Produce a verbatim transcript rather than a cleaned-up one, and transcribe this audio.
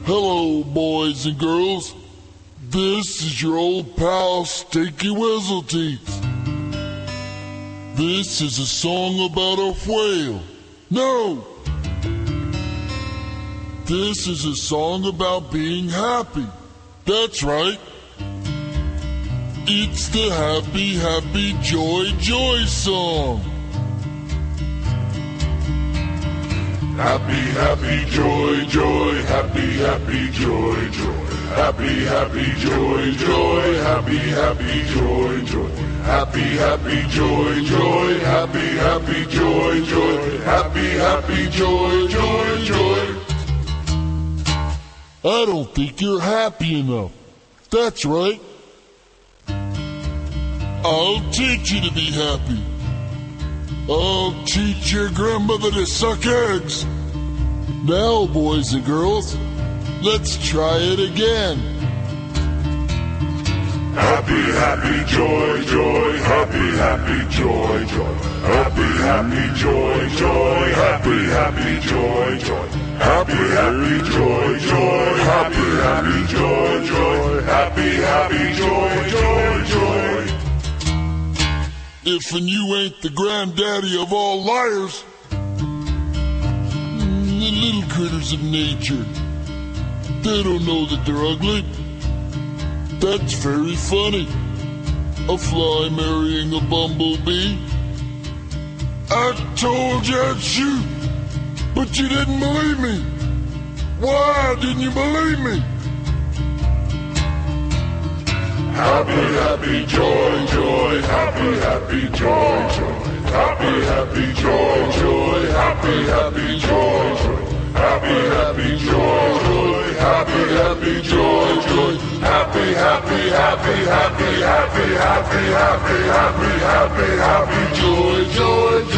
Hello, boys and girls. This is your old pal Stinky Whizzleteeth. This is a song about a whale. No! This is a song about being happy. That's right. It's the Happy, Happy, Joy, Joy song. Happy, happy, joy, joy, happy, happy, joy, joy. Happy, happy, joy, joy, happy, happy, joy, joy. Happy, happy, joy, joy, happy, happy, joy, joy. Happy, happy, joy, joy, joy. I don't think you're happy enough. That's right. I'll teach you to be happy. I'll teach your grandmother to suck eggs. Now, boys and girls, let's try it again. Happy, happy, joy, joy, happy, happy, joy, joy. Happy, happy, joy, joy, happy, happy, joy, joy. Happy, happy, joy, joy, happy, happy, joy, joy. Happy, happy, joy, joy, joy. If and you ain't the granddaddy of all liars, the little critters of nature, they don't know that they're ugly. That's very funny. A fly marrying a bumblebee. I told you I'd shoot, but you didn't believe me. Why didn't you believe me? Happy, happy, joy, joy, happy, happy, joy, joy. Happy, happy, joy, joy, happy, happy, joy, joy. Happy, happy, joy, joy, happy, happy, joy, joy. Happy, happy, happy, happy, happy, happy, happy, happy, happy, happy, happy, joy, joy, joy.